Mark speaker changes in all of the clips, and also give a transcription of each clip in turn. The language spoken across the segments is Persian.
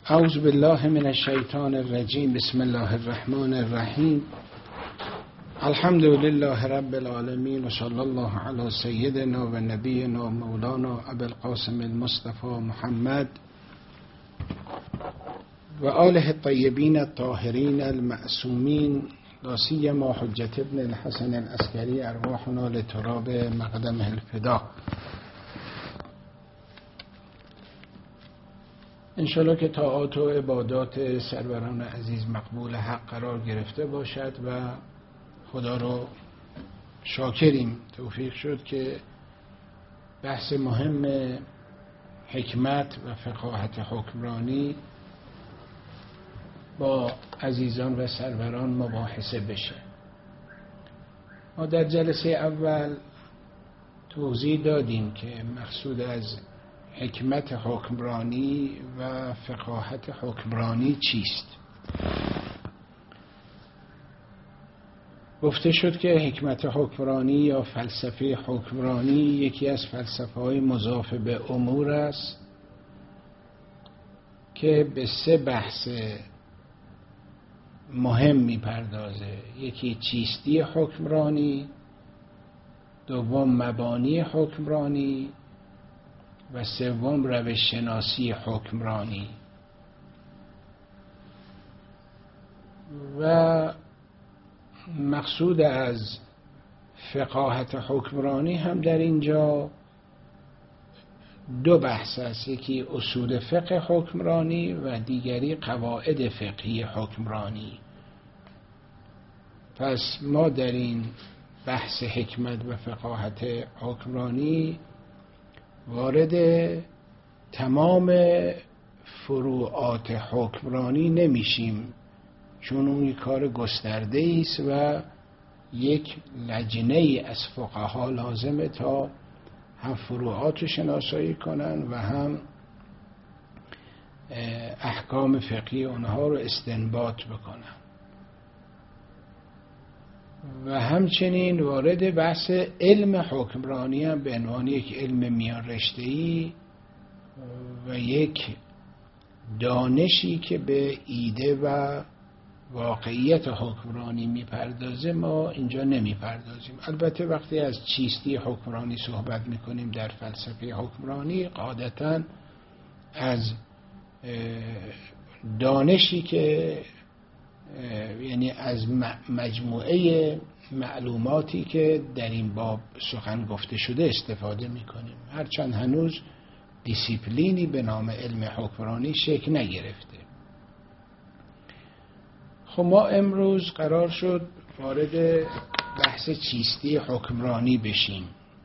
Speaker 1: اعوذ بالله من الشیطان الرجیم. بسم الله الرحمن الرحیم. الحمد لله رب العالمین و صلی الله علی سیدنا و نبینا مولانا ابی القاسم المصطفى محمد و آله الطیبین الطاهرین المعصومین، لا سیما حجة ابن الحسن العسکری ارواحنا لتراب مقدمه الفدا. انشاءالله که طاعات و عبادات سروران عزیز مقبول حق قرار گرفته باشد و خدا رو شاکریم توفیق شد که بحث مهم حکمت و فقاهت حکمرانی با عزیزان و سروران مباحثه بشه. ما در جلسه اول توضیح دادیم که مقصود از حکمت حکمرانی و فقاهت حکمرانی چیست. گفته شد که حکمت حکمرانی یا فلسفه حکمرانی یکی از فلسفه‌های مضاف به امور است که به 3 بحث مهم میپردازه. یکی چیستی حکمرانی، دوم مبانی حکمرانی و سوم روش شناسی حکمرانی. و مقصود از فقاهت حکمرانی هم در اینجا 2 بحث است، یکی اصول فقه حکمرانی و دیگری قواعد فقهی حکمرانی. پس ما در این بحث حکمت و فقاهت حکمرانی وارد تمام فروعات حکمرانی نمیشیم، چون اون یک کار گسترده است و یک لجنه از فقها لازمه تا هم فروعات رو شناسایی کنن و هم احکام فقهی اونها رو استنباط بکنن. و همچنین وارد بحث علم حکمرانی هم به عنوان یک علم میان رشته‌ای و یک دانشی که به ایده و واقعیت حکمرانی میپردازه ما اینجا نمیپردازیم. البته وقتی از چیستی حکمرانی صحبت میکنیم در فلسفه حکمرانی قاعدتاً از دانشی که یعنی از مجموعه معلوماتی که در این باب سخن گفته شده استفاده میکنیم، هرچند هنوز دیسیپلینی به نام علم حکمرانی شکل نگرفته. خب ما امروز قرار شد وارد بحث چیستی حکمرانی بشیم.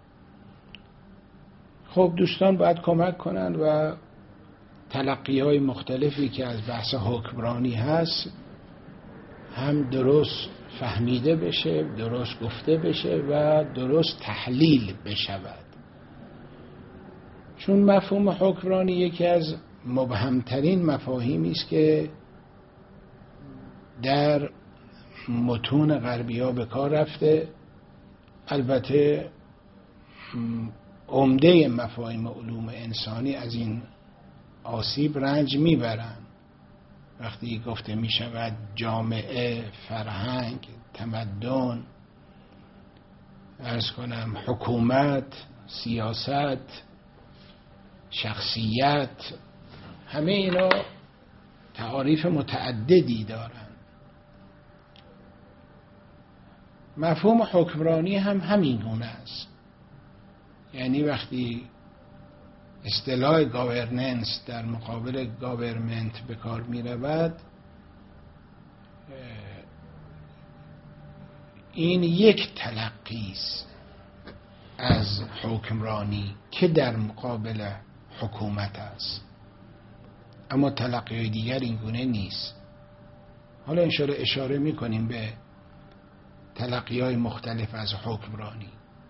Speaker 1: خب دوستان باید کمک کنن و تلقی‌های مختلفی که از بحث حکمرانی هست هم درست فهمیده بشه، درست گفته بشه و درست تحلیل بشود. چون مفهوم حکمرانی یکی از مبهمترین مفاهیمی است که در متون غربی‌ها به کار رفته. البته عمده مفاهیم علوم انسانی از این آسیب رنج میبرند. وقتی گفته می شود جامعه، فرهنگ، تمدن، عرض کنم حکومت، سیاست، شخصیت، همه اینا تعاریف متعددی دارند. مفهوم حکمرانی هم همین گونه است. یعنی وقتی اصطلاح گاورننس در مقابل گاورمنت به کار می رود، این یک تلقی است از حکمرانی که در مقابل حکومت است، اما تلقی دیگر این گونه نیست. حالا انشاءالله اشاره می کنیم به تلقی های مختلف از حکمرانی.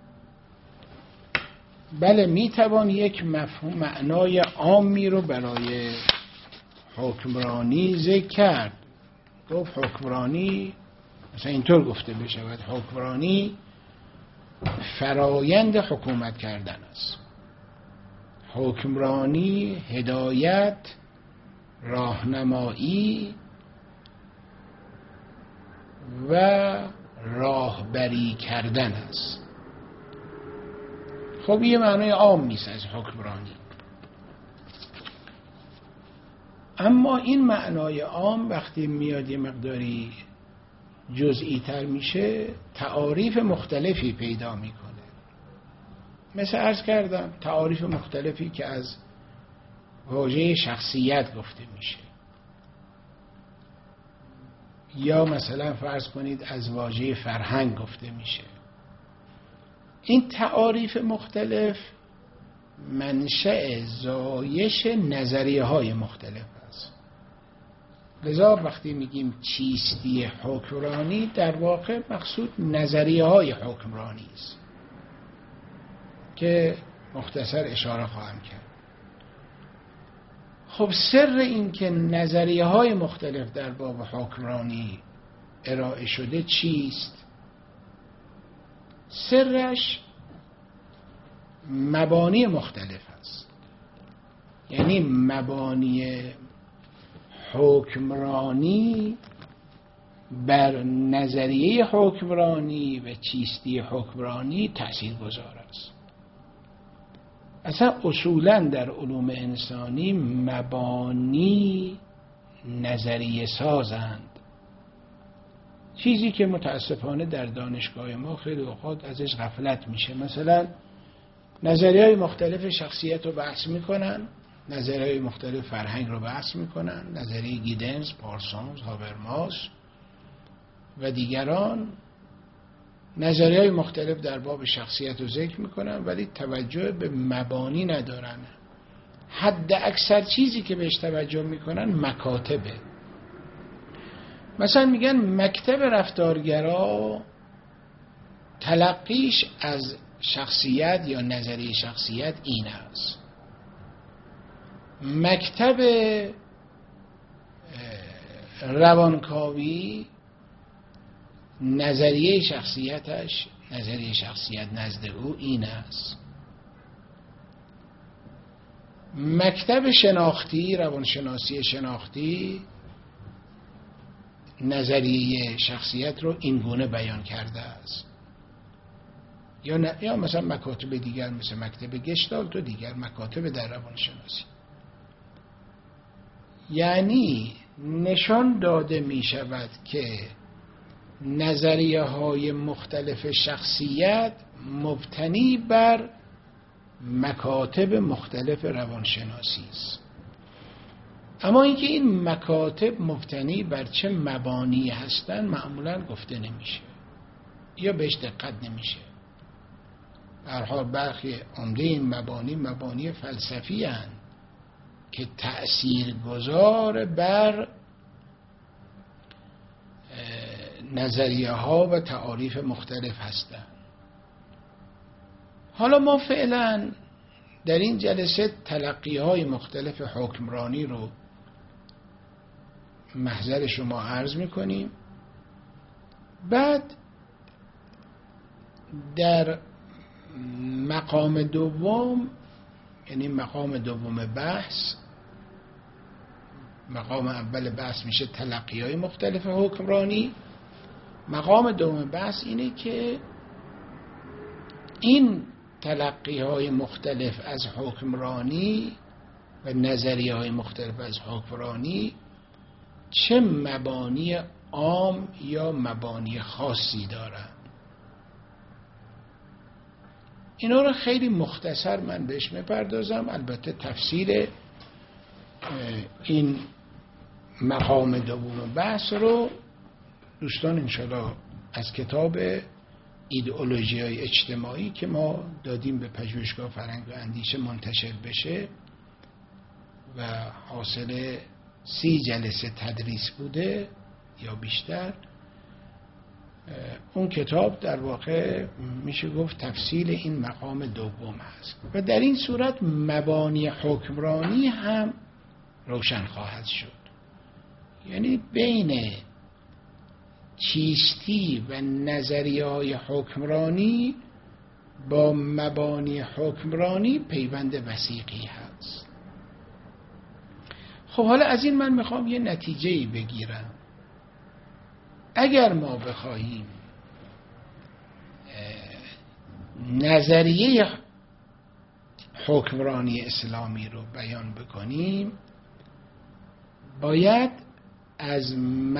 Speaker 1: بله میتوان یک مفهوم معنای عامی رو برای حکمرانی ذکر کرد. گفت حکمرانی مثلا اینطور گفته بشود، حکمرانی فرایند حکومت کردن است. حکمرانی هدایت راهنمایی و راهبری کردن است. خب یه معنای عام نیست از حکمرانی، اما این معنای عام وقتی میاد یه مقداری جزئی تر میشه تعاریف مختلفی پیدا میکنه. مثل عرض کردم تعاریف مختلفی که از واژه شخصیت گفته میشه، یا مثلا فرض کنید از واژه فرهنگ گفته میشه. این تعاریف مختلف منشأ زایش نظریه های مختلف است. لذا وقتی میگیم چیستی حکمرانی، در واقع مقصود نظریه های حکمرانی است که مختصر اشاره خواهم کرد. خب سر این که نظریه های مختلف در باب حکمرانی ارائه شده چیست؟ سرش مبانی مختلف است. یعنی مبانی حکمرانی بر نظریه حکمرانی و چیستی حکمرانی تأثیرگذار است. اصلا اصولاً در علوم انسانی مبانی نظریه سازند، چیزی که متاسفانه در دانشگاه ما خیلی اوقات ازش غفلت میشه. مثلا نظریه‌های مختلف شخصیت رو بحث میکنن، نظریه‌های مختلف فرهنگ رو بحث میکنن، نظریه گیدنز، پارسونز، هابرماس و دیگران نظریه‌های مختلف در باب شخصیت رو ذکر میکنن، ولی توجه به مبانی ندارن. حد اکثر چیزی که بهش توجه میکنن مکاتبه. مثلا میگن مکتب رفتارگرا تلقیش از شخصیت یا نظریه شخصیت این است. مکتب روانکاوی نظریه شخصیتش، نظریه شخصیت نزد او این است. مکتب شناختی، روانشناسی شناختی نظریه شخصیت رو این گونه بیان کرده است. یا مثلا مکاتب دیگر مثل مکتب گشتالت و دیگر مکاتب در روانشناسی. یعنی نشان داده می شود که نظریه های مختلف شخصیت مبتنی بر مکاتب مختلف روانشناسی است. اما اینکه این مکاتب مبتنی بر چه مبانی هستند معمولا گفته نمیشه یا بهش دقت نمیشه. به هر حال برخی عمده این مبانی فلسفی هستند که تأثیرگذار بر نظریه ها و تعاریف مختلف هستند. حالا ما فعلا در این جلسه تلقی های مختلف حکمرانی رو محضر شما عرض میکنیم. بعد در مقام دوم، یعنی مقام دوم بحث، مقام اول بحث میشه تلقی های مختلف حکمرانی. مقام دوم بحث اینه که این تلقی های مختلف از حکمرانی و نظریه های مختلف از حکمرانی چه مبانی عام یا مبانی خاصی دارند. اینا رو خیلی مختصر من بهش میپردازم. البته تفسیر این مقام دوم بحث رو دوستان انشاءالله از کتاب ایدئولوژی های اجتماعی که ما دادیم به پژوهشگاه فرهنگ و اندیشه منتشر بشه و حاصل 30 جلسه تدریس بوده یا بیشتر، اون کتاب در واقع میشه گفت تفصیل این مقام دوم هست و در این صورت مبانی حکمرانی هم روشن خواهد شد. یعنی بین چیستی و نظریه های حکمرانی با مبانی حکمرانی پیوند وثیقی هست. خب حالا از این من میخوام یه نتیجه‌ای بگیرم. اگر ما بخواهیم نظریه حکمرانی اسلامی رو بیان بکنیم، باید از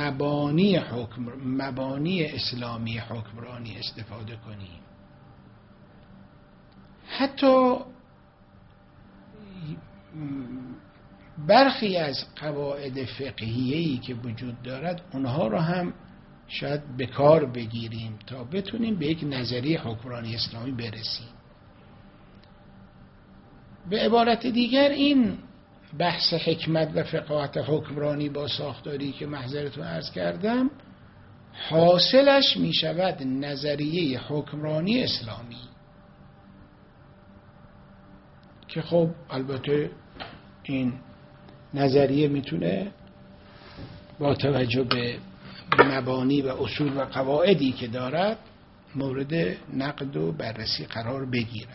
Speaker 1: مبانی اسلامی حکمرانی استفاده کنیم. حتی برخی از قواعد فقهیه‌ای که وجود دارد اونها رو هم شاید به کار بگیریم تا بتونیم به یک نظریه حکمرانی اسلامی برسیم. به عبارت دیگر این بحث حکمت و فقاهت حکمرانی با ساختاری که محضرتون عرض کردم، حاصلش می شود نظریه حکمرانی اسلامی که خب البته این نظریه میتونه با توجه به مبانی و اصول و قواعدی که دارد مورد نقد و بررسی قرار بگیرد.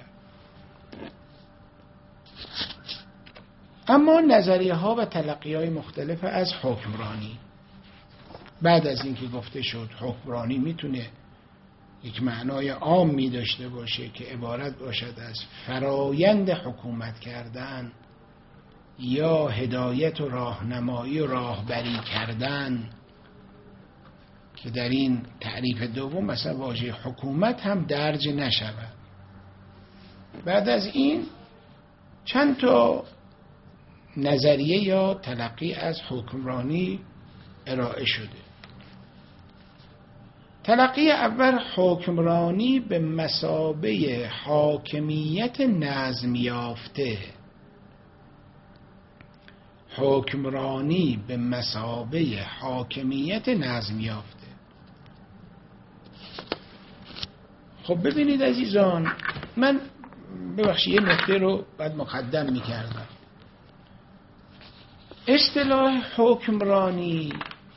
Speaker 1: اما نظریه ها و تلقی های مختلف از حکمرانی، بعد از اینکه گفته شد حکمرانی میتونه یک معنای عامی داشته باشه که عبارت باشد از فرایند حکومت کردن یا هدایت و راهنمایی و راهبری کردن، که در این تعریف دوم مثلا واژه حکومت هم درج نشود. بعد از این چند تا نظریه یا تلقی از حکمرانی ارائه شده. تلقی اول، حکمرانی به مثابه حاکمیت نظم یافته. حکمرانی به مثابه حاکمیت نظم یافته. خب ببینید عزیزان، من ببخشید یه نکته رو بعد مقدم می‌کردم. اصطلاح حکمرانی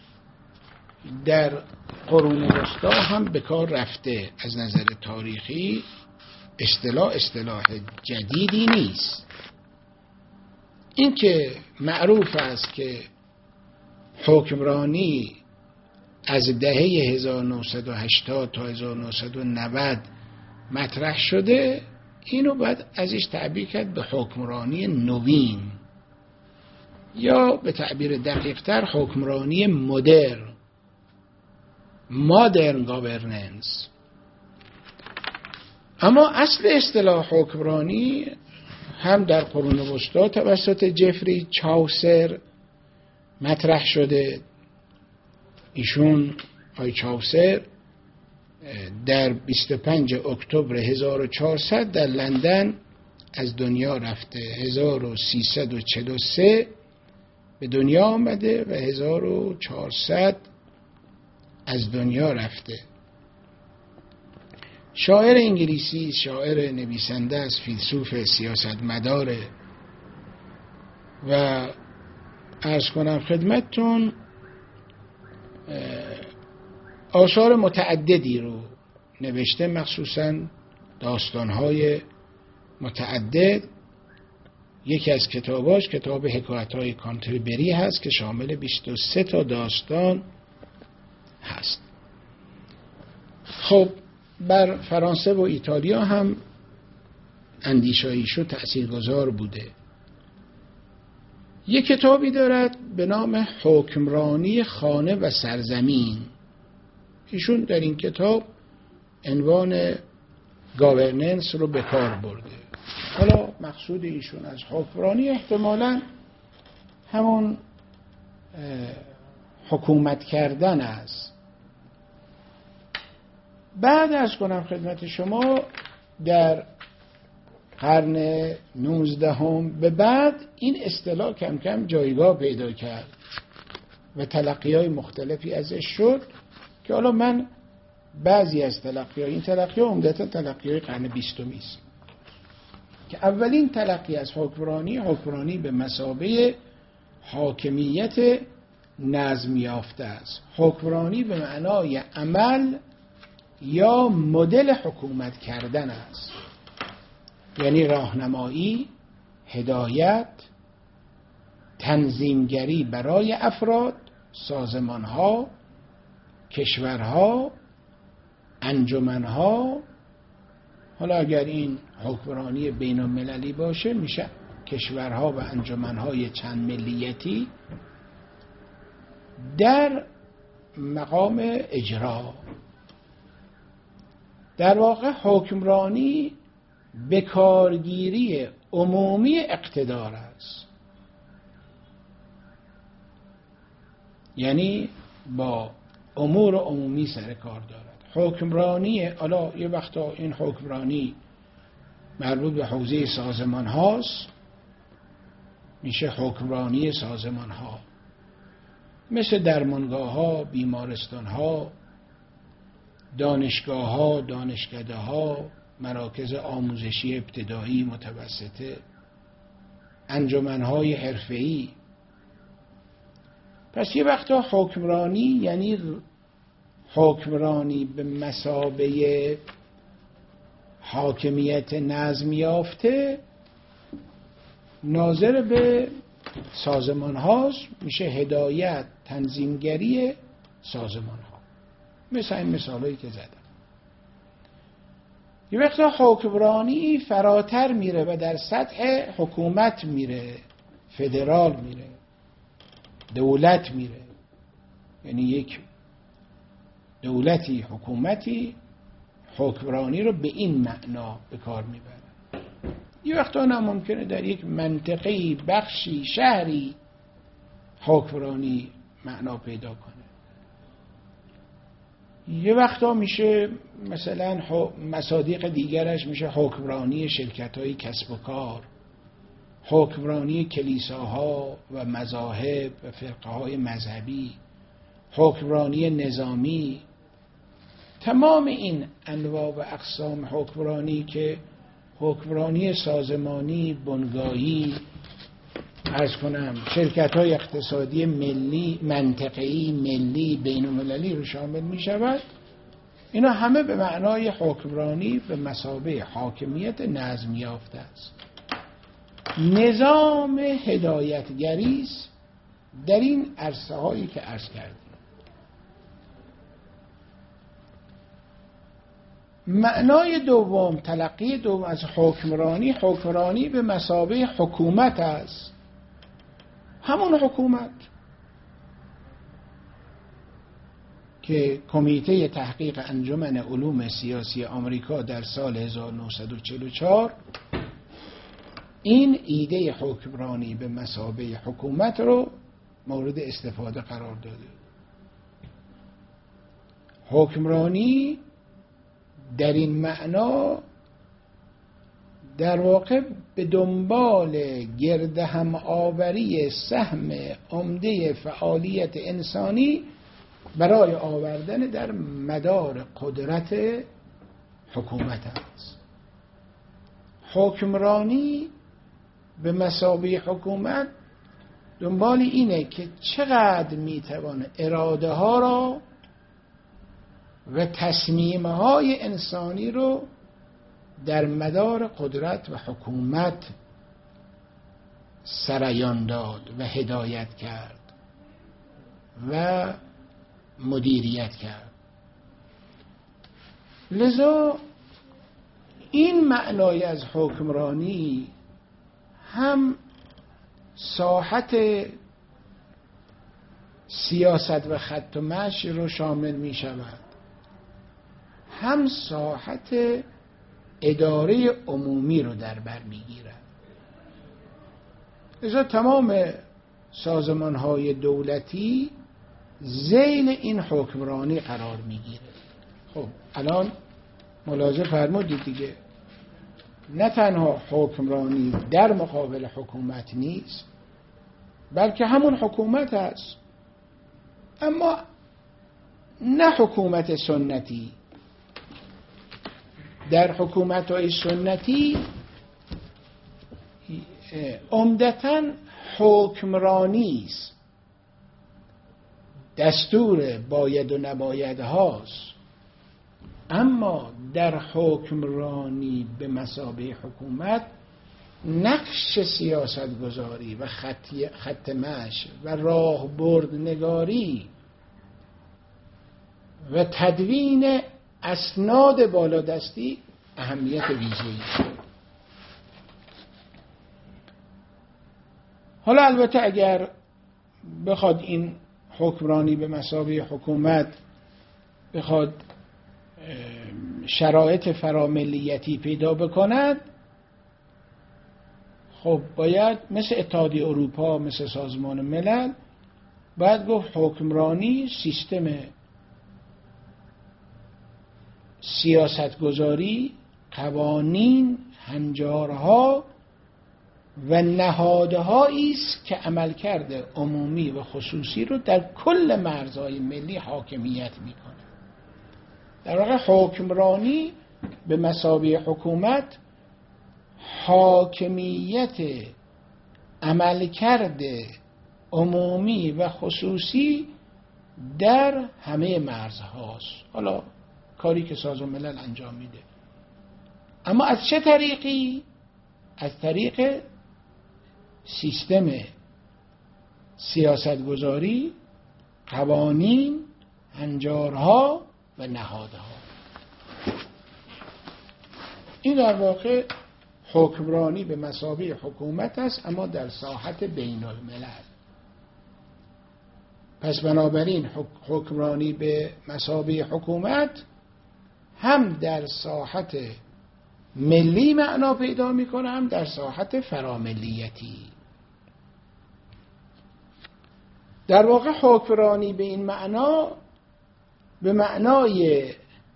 Speaker 1: در قرون وسطی هم به کار رفته. از نظر تاریخی اصطلاح جدیدی نیست. این که معروف است که حکمرانی از دهه 1980 تا 1990 مطرح شده، اینو باید ازش تعبیر کرد به حکمرانی نوین، یا به تعبیر دقیق‌تر حکمرانی مدرن گاورننس. اما اصل اصطلاح حکمرانی هم در قرون وسطی توسط جفری چاوسر مطرح شده. ایشون آقای چاوسر در 25 اکتبر 1400 در لندن از دنیا رفته. 1343 به دنیا آمده و 1400 از دنیا رفته. شاعر انگلیسی، شاعر، نویسنده است، فیلسوف، سیاستمداره و عرض کنم خدمتتون آثار متعددی رو نوشته، مخصوصاً داستان‌های متعدد. یکی از کتاباش کتاب حکایت‌های کانتربری هست که شامل 23 تا داستان هست. خب بر فرانسه و ایتالیا هم اندیشاییشو تأثیرگذار بوده. یک کتابی دارد به نام حکمرانی خانه و سرزمین. ایشون در این کتاب عنوان گاورننس رو به کار برده. حالا مقصود ایشون از حکمرانی احتمالاً همون حکومت کردن است. بعد از کنم خدمت شما در قرن 19 به بعد این اصطلاح کم کم جایگاه پیدا کرد و تلقی‌های مختلفی ازش شد که حالا من بعضی از این تلقی‌ها عمدتاً تلقی‌های قرن 20 است که اولین تلقی از حکمرانی به مثابه حاکمیت نظم یافته است. حکمرانی به معنای عمل یا مدل حکومت کردن است، یعنی راهنمایی، هدایت، تنظیمگری برای افراد، سازمانها، کشورها، انجمنها. حالا اگر این حکمرانی بین المللی باشه میشه کشورها و انجمنهای چند ملیتی در مقام اجرا. در واقع حکمرانی به کارگیری عمومی اقتدار است، یعنی با امور عمومی سر کار دارد. حکمرانی، حالا یه وقتا این حکمرانی مربوط به حوزه سازمان هاست، میشه حکمرانی سازمان ها، مثل درمانگاه ها، بیمارستان ها، دانشگاه ها، دانشکده ها، مراکز آموزشی ابتدایی متوسطه، انجمن های حرفه‌ای. پس یه وقتا حکمرانی یعنی حکمرانی به مثابه حاکمیت نظم یافته ناظر به سازمان هاست، میشه هدایت، تنظیمگری سازمان ها، مثل این مثالایی که زدم. یه وقتا حکمرانی فراتر میره و در سطح حکومت میره، فدرال میره، دولت میره، یعنی یک دولتی، حکومتی حکمرانی رو به این معنا به کار میبره. یه وقتا نه ممکنه در یک منطقه، بخشی، شهری حکمرانی معنا پیدا کنه. یه وقتا میشه مثلا مصادیق دیگرش میشه حکمرانی شرکت‌های کسب و کار، حکمرانی کلیساها و مذاهب و فرقه‌های مذهبی، حکمرانی نظامی. تمام این انواع و اقسام حکمرانی که حکمرانی سازمانی، بنگاهی، عرض کنم شرکت‌های اقتصادی ملی، منطقه‌ای، ملی، بین‌المللی رو شامل می‌شود، اینا همه به معنای حکمرانی به مثابه حاکمیت نظم یافته است. نظام هدایتگری است در این عرصه‌هایی که عرض کردیم. معنای دوم، تلقی دوم از حکمرانی، حکمرانی به مثابه حکومت است. همون حکومت که کمیته تحقیق انجمن علوم سیاسی آمریکا در سال 1944 این ایده حکمرانی به مثابه حکومت رو مورد استفاده قرار داده. حکمرانی در این معنا در واقع به دنبال گرد هم آوری سهم عمده فعالیت انسانی برای آوردن در مدار قدرت حکومت است. حکمرانی به مثابه حکومت دنبال اینه که چقدر میتوان اراده ها را و تصمیم های انسانی رو در مدار قدرت و حکومت سریان داد و هدایت کرد و مدیریت کرد. لذا این معنای از حکمرانی هم ساحت سیاست و خط و مشی رو شامل می شود، هم ساحت اداره عمومی رو در بر می گیرد. لذا تمام سازمان‌های دولتی ذیل این حکمرانی قرار می گیره. خب الان ملاحظه فرمودید دیگه، نه تنها حکمرانی در مقابل حکومت نیست، بلکه همون حکومت است، اما نه حکومت سنتی. در حکومت‌های سنتی عمدتاً حکمرانی است، دستور باید و نباید هاست، اما در حکمرانی به مثابه حکومت نقش سیاست گذاری و خط مشی و راهبرد نگاری و تدوین اسناد بالادستی اهمیت ویژه‌ای. حالا البته اگر بخواد این حکمرانی به مثابه حکومت بخواد شرایط فراملیتی پیدا بکند، خب باید مثل اتحادیه اروپا، مثل سازمان ملل، باید گفت حکمرانی سیستم سیاستگذاری، قوانین، هنجارها و نهادهایی است که عملکرد عمومی و خصوصی رو در کل مرزهای ملی حاکمیت میکنه. در واقع حکمرانی به مثابه حکومت حاکمیت عملکرد عمومی و خصوصی در همه مرزهاست. حالا کاری که سازمان ملل انجام میده، اما از چه طریقی؟ از طریق سیستم سیاستگذاری، قوانین، هنجارها و نهادها. این در واقع حکمرانی به مثابه حکومت است، اما در ساحت بین الملل. پس بنابراین حکمرانی به مثابه حکومت هم در ساحت ملی معنا پیدا میکنه، هم در ساحت فراملیتی. در واقع حکمرانی به این معنا، به معنای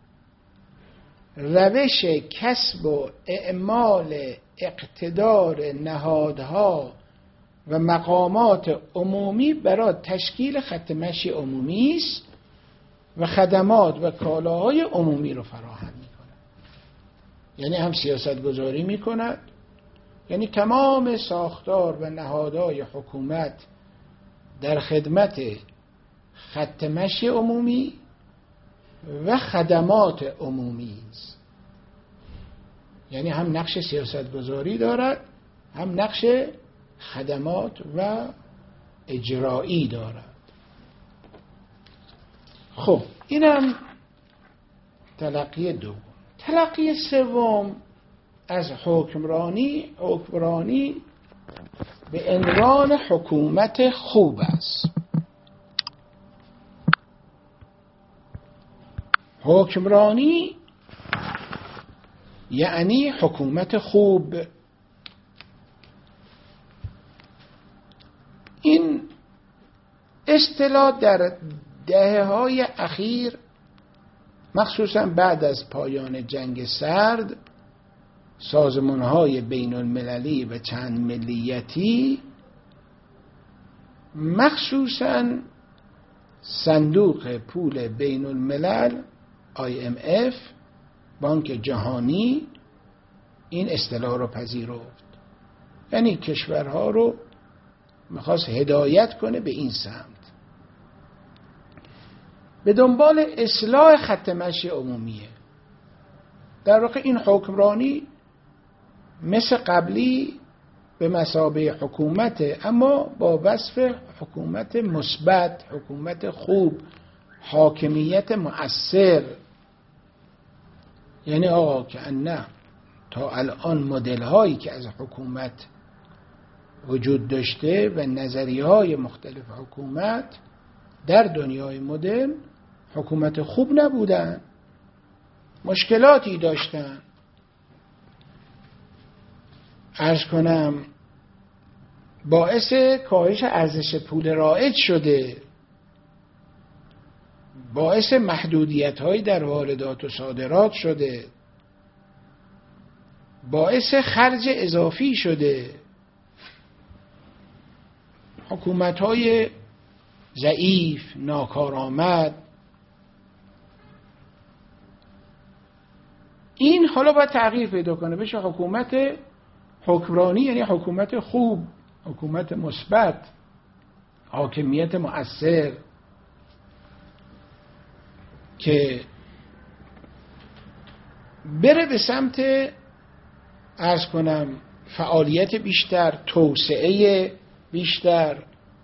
Speaker 1: روش کسب و اعمال اقتدار نهادها و مقامات عمومی برای تشکیل خط مشی عمومی است و خدمات و کالاهای عمومی رو فراهم می‌کند. یعنی هم سیاست گذاری می‌کند، یعنی تمام ساختار و نهادهای حکومت در خدمت خط مشی عمومی و خدمات عمومی است. یعنی هم نقش سیاست گذاری دارد، هم نقش خدمات و اجرایی دارد. خب اینم تلقی دوم. تلقی سوم از حکمرانی به عنوان حکومت خوب است. حکمرانی یعنی حکومت خوب. این اصطلاح در دهه‌های اخیر، مخصوصا بعد از پایان جنگ سرد، سازمان‌های بین المللی و چند ملیتی، مخصوصا صندوق پول بین الملل IMF، بانک جهانی، این اصطلاح رو پذیرفت. یعنی کشورها رو میخواست هدایت کنه به این سمت، به دنبال اصلاح خط مشی عمومیه. در واقع این حکمرانی مثل قبلی به مثابه حکومته، اما با وصف حکومت مثبت، حکومت خوب، حاکمیت مؤثر. یعنی آقا که نه تا الان مدل هایی که از حکومت وجود داشته و نظریه های مختلف حکومت در دنیای مدرن حکومت خوب نبودن، مشکلاتی داشتن. عرض کنم باعث کاهش ارزش پول رایج شده، باعث محدودیت‌هایی در واردات و صادرات شده، باعث خرج اضافی شده. حکومت‌های ضعیف، ناکارآمد. این حالا باید تغییر پیدا کنه، بشه حکومت حکمرانی، یعنی حکومت خوب، حکومت مثبت، حاکمیت مؤثر، که بره به سمت عرض کنم فعالیت بیشتر، توسعه بیشتر.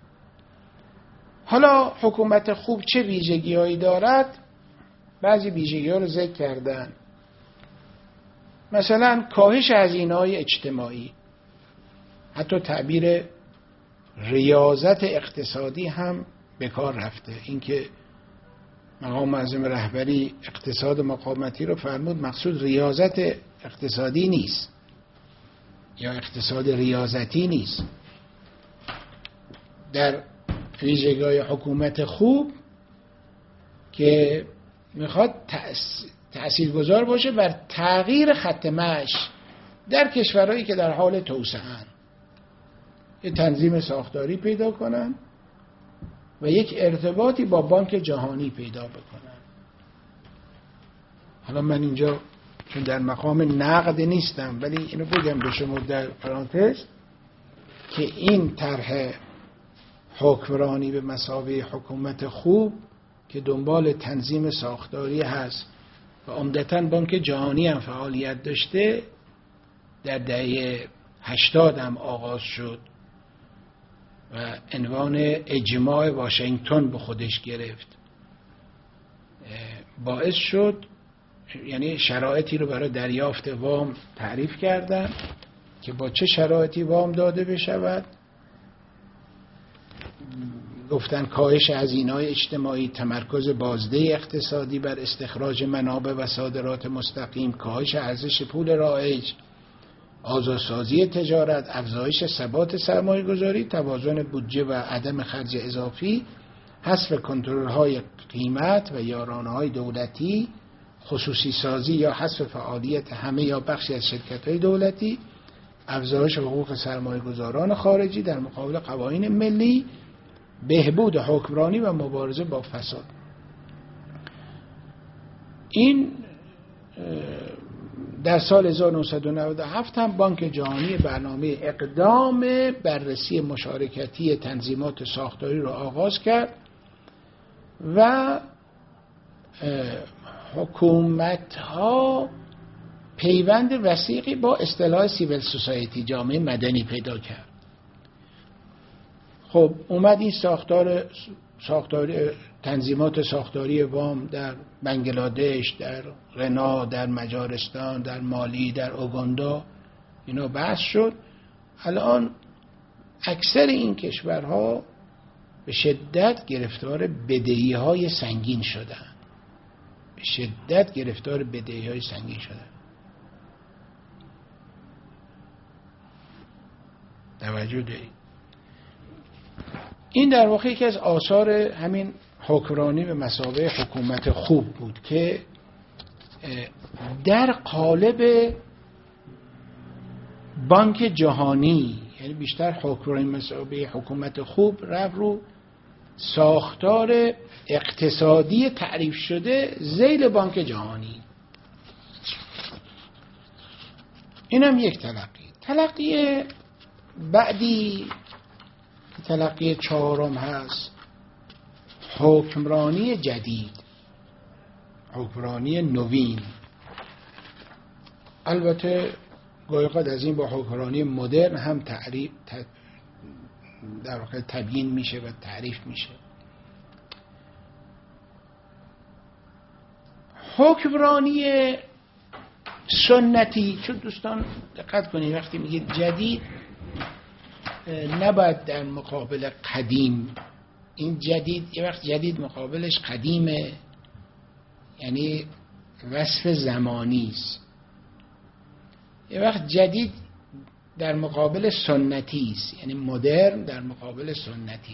Speaker 1: حالا حکومت خوب چه ویژگی‌هایی دارد؟ بعضی ویژگی‌ها رو ذکر کردن. مثلا کاهش هزینه‌های اجتماعی، حتی تعبیر ریاضت اقتصادی هم به کار رفته. اینکه مقام معظم رهبری اقتصاد مقامتی رو فرمود، مقصود ریاضت اقتصادی نیست یا اقتصاد ریاضتی نیست. در ویژگی‌های حکومت خوب که میخواد تأثیرگذار باشه بر تغییر خط مشی در کشورهایی که در حال توسعه اند، یه تنظیم ساختاری پیدا کنن و یک ارتباطی با بانک جهانی پیدا بکنن. حالا من اینجا چون در مقام نقد نیستم، ولی اینو بگم به شما در پرانتز که این طرح حکمرانی به مثابه حکومت خوب که دنبال تنظیم ساختاری هست و عمدتاً بانک جهانی هم فعالیت داشته، در دهه 80 هم آغاز شد و عنوان اجماع واشنگتن به خودش گرفت. باعث شد، یعنی شرایطی رو برای دریافت وام تعریف کردن که با چه شرایطی وام داده بشود. گفتن کاهش هزینه‌های اجتماعی، تمرکز بازده اقتصادی بر استخراج منابع و صادرات مستقیم، کاهش ارزش پول رایج، آزادسازی تجارت، افزایش ثبات سرمایه‌گذاری، توازن بودجه و عدم خرج اضافی، حذف کنترل‌های قیمت و یارانه‌های دولتی، خصوصی سازی یا حذف فعالیت همه یا بخشی از شرکت‌های دولتی، افزایش حقوق سرمایه‌گذاران خارجی در مقابل قوانین ملی، بهبود حکمرانی و مبارزه با فساد. این در سال 1997 هم بانک جهانی برنامه اقدام بررسی مشارکتی تنظیمات ساختاری رو آغاز کرد و حکومت‌ها پیوند وثیقی با اصطلاح سیویل سوسایتی، جامعه مدنی پیدا کرد. خب اومد این ساختار تنظیمات ساختاری وام در بنگلادش، در غنا، در مجارستان، در مالی، در اوگاندا اینا بحث شد. الان اکثر این کشورها به شدت گرفتار بدهی‌های سنگین شدن. به شدت گرفتار بدهی‌های سنگین شدن. توجه دارید؟ این در واقع یکی از آثار همین حکمرانی به مثابه حکومت خوب بود که در قالب بانک جهانی، یعنی بیشتر حکمرانی به مثابه حکومت خوب رفت رو ساختار اقتصادی تعریف شده ذیل بانک جهانی. این هم یک تلقی بعدی، تلقی چهارم هست حکمرانی جدید، حکمرانی نوین. البته گاهی اوقات از این با حکمرانی مدرن هم در واقع تبیین میشه و تعریف میشه. حکمرانی سنتی، چون دوستان دقت کنید وقتی میگه جدید نباید در مقابل قدیم، این جدید یه وقت جدید مقابلش قدیمه، یعنی وصف زمانی است. یه وقت جدید در مقابل سنتی است، یعنی مدرن در مقابل سنتی.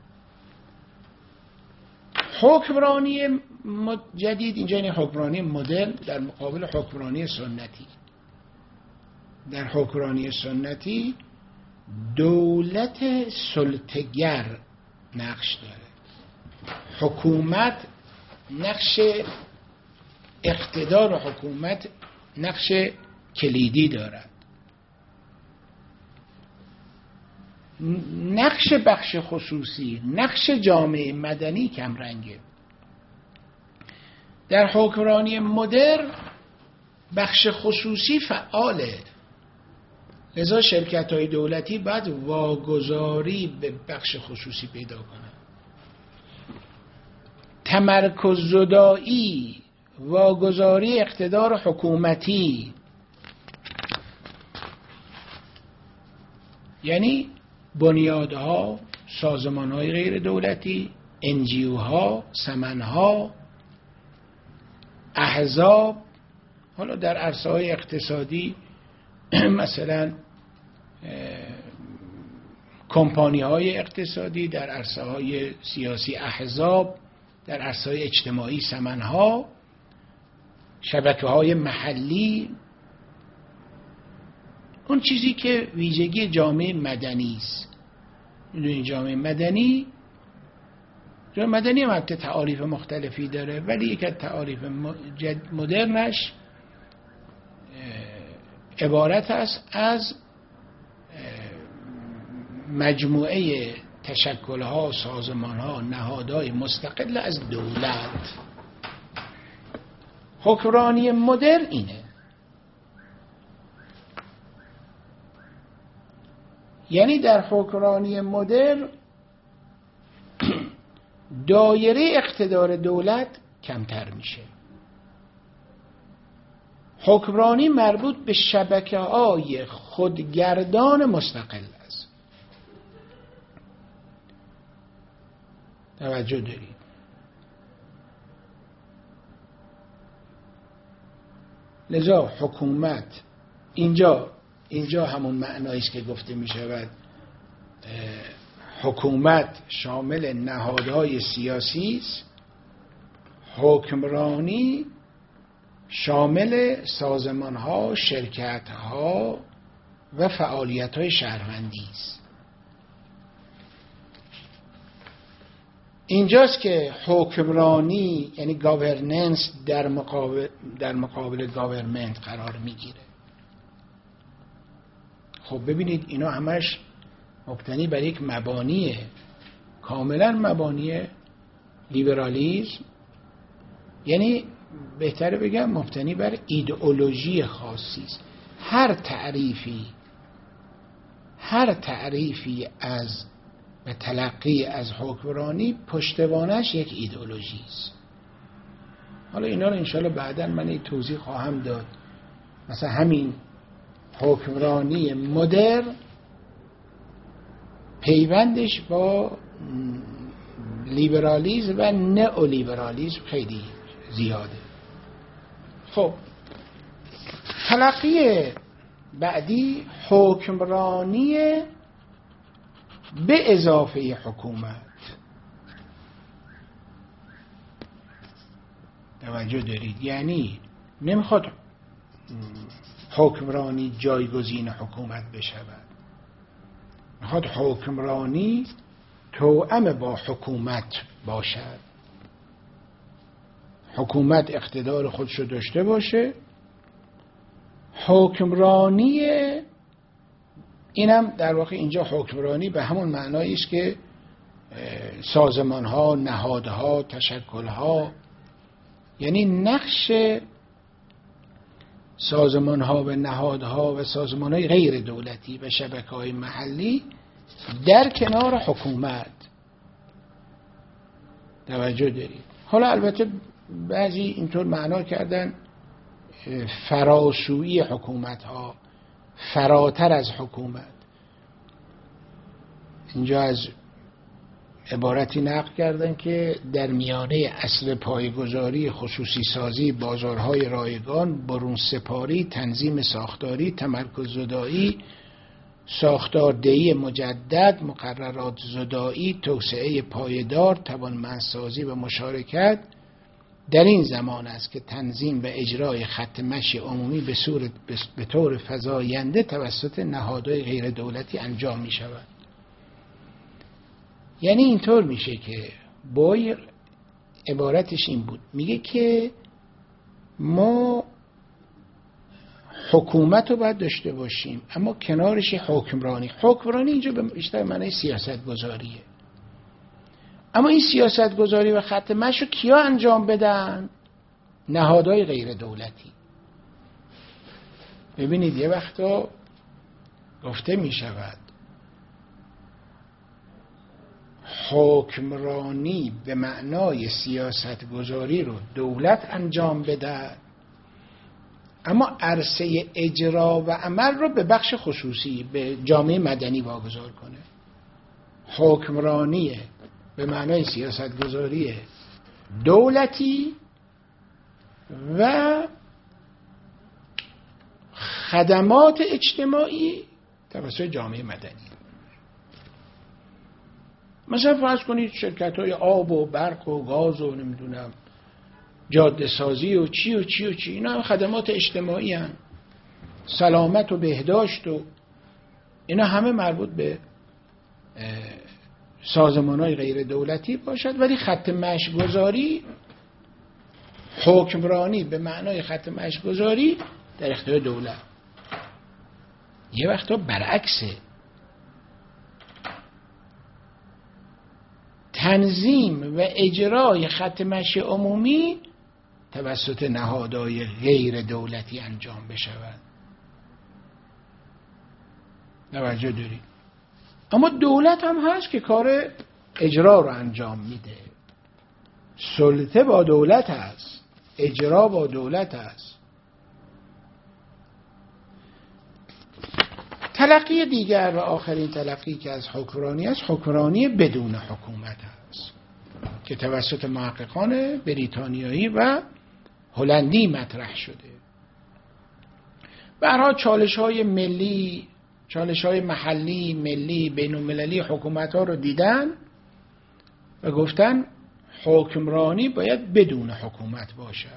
Speaker 1: حکمرانی جدید اینجا یعنی حکمرانی مدرن در مقابل حکمرانی سنتی. در حکمرانی سنتی دولت سلطه‌گر نقش داره، حکومت نقش اقتدار، حکومت نقش کلیدی دارد. نقش بخش خصوصی، نقش جامعه مدنی کم رنگه. در حکمرانی مدرن بخش خصوصی فعاله، لذا شرکت‌های دولتی باید واگذاری به بخش خصوصی پیدا کنند. تمرکز زدایی، واگذاری اقتدار حکومتی، یعنی بنیادها، سازمان‌های غیر دولتی، NGO-ها، سمن‌ها، احزاب، حالا در عرصه‌های اقتصادی مثلا کمپانی‌های اقتصادی، در عرصه‌های سیاسی احزاب، در عرصه‌های اجتماعی سمن‌ها، شبکه‌های محلی، اون چیزی که ویژگی جامعه مدنی است. می‌دونید جامعه مدنی هم البته تعاریف مختلفی داره، ولی یک از تعاریف مدرنش عبارت است از مجموعه تشکل‌ها، سازمان‌ها، نهادهای مستقل از دولت. حکمرانی مدرن اینه، یعنی در حکمرانی مدرن دایره اقتدار دولت کمتر میشه. حکمرانی مربوط به شبکه‌های خودگردان مستقل است. توجه دارید؟ لذا حکومت اینجا همون معنایی است که گفته می شود حکومت شامل نهادهای سیاسی است، حکمرانی شامل سازمان‌ها، شرکت‌ها و فعالیت‌های شهروندی است. اینجاست که حکمرانی یعنی گاورننس در مقابل گاورمنت قرار میگیره. خب ببینید اینا همش مبتنی بر یک مبانی کاملا مبانی لیبرالیسم، یعنی بهتره بگم مبتنی بر ایدئولوژی خاصی است. هر تعریفی از و تلقی از حکمرانی پشتوانش یک ایدئولوژی است. حالا اینا رو انشاءالله بعداً من این توضیح خواهم داد. مثلا همین حکمرانی مدرن پیوندش با لیبرالیسم و نئولیبرالیسم خیلی زیاده. خب تلقی بعدی حکمرانی به اضافه حکومت. توجه دارید؟ یعنی نمیخواد حکمرانی جایگزین حکومت بشود، میخواد حکمرانی توأم با حکومت باشد. حکومت اقتدار خودشو داشته باشه، حکمرانی اینم در واقع اینجا حکمرانی به همون معنایی است که سازمان‌ها، نهادها، تشکل‌ها، یعنی نقش سازمان‌ها و نهادها و سازمان‌های غیر دولتی و شبکه‌های محلی در کنار حکومت. توجه دارید؟ حالا البته بعضی اینطور معنا کردن فراسویی حکومت‌ها، فراتر از حکومت. اینجا از عبارتی نقل کردن که در میانه اصل پایه‌گذاری خصوصی سازی بازارهای رایگان، برون سپاری، تنظیم ساختاری، تمرکز زدایی، ساختاردهی مجدد، مقررات زدایی، توسعه پایدار، توانمندسازی و مشارکت در این زمان است که تنظیم و اجرای خط مشی عمومی به طور فزاینده توسط نهادهای غیر دولتی انجام می شود. یعنی اینطور میشه که بویر عبارتش این بود، میگه که ما حکومت رو باید داشته باشیم اما کنارش حکمرانی. حکمرانی اینجا به بیشتر معنی سیاست گذاریه، اما این سیاست گذاری و خط مشی رو کیا انجام بدن؟ نهادهای غیر دولتی. ببینید یه وقتا گفته می شود حکمرانی به معنای سیاست گذاری رو دولت انجام بده، اما عرصه اجرا و عمل رو به بخش خصوصی، به جامعه مدنی واگذار کنه. حکمرانی به معنای سیاست گذاری دولتی و خدمات اجتماعی توسط جامعه مدنی. مثلا فرض کنید شرکت‌های آب و برق و گاز و نمیدونم جاده سازی و چی و چی و چی، اینا هم خدمات اجتماعی هستند. سلامت و بهداشت و اینا همه مربوط به سازمان‌های غیر دولتی باشد، ولی خط مشی‌گذاری، حکمرانی به معنای خط مشی‌گذاری در اختیار دولت. یه وقتا برعکسه، تنظیم و اجرای خط مشی عمومی توسط نهادهای غیر دولتی انجام بشود. توجه داری؟ اما دولت هم هست که کار اجرا رو انجام میده. سلطه با دولت هست، اجرا با دولت هست. تلقی دیگر و آخرین تلقی که از حکمرانی است، حکمرانی بدون حکومت است که توسط محققان بریتانیایی و هلندی مطرح شده. به هر حال چالش‌های ملی، چالش‌های محلی، ملی، بین‌المللی حکومت‌ها رو دیدن و گفتن حکمرانی باید بدون حکومت باشه.